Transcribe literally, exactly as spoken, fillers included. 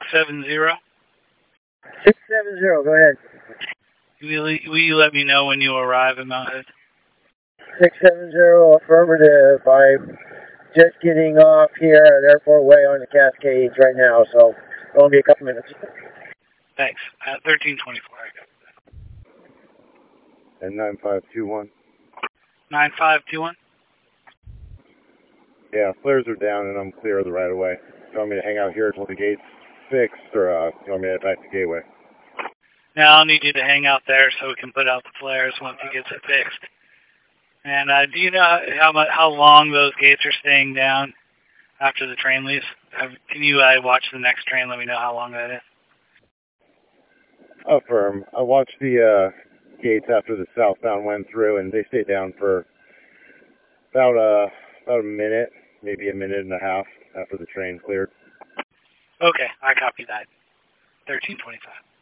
seven zero. six seven zero, go ahead. Will you, will you let me know when you arrive at Mount Hood? six seven zero, affirmative. I'm just getting off here at Airport Way on the Cascades right now, so it'll be a couple minutes. Thanks. At thirteen twenty-four. And nine five two one. nine five two one? Yeah, flares are down and I'm clear of the right of way. Do you want me to hang out here until the gate's fixed, or uh, do you want me to head back to Gateway? Now I'll need you to hang out there so we can put out the flares once he gets it fixed. And uh, do you know how much, how long those gates are staying down after the train leaves? Can you uh, watch the next train? Let me know how long that is. Affirm. I watched the uh, gates after the southbound went through, and they stayed down for about uh, about a minute, maybe a minute and a half after the train cleared. Okay, I copy that. thirteen twenty-five.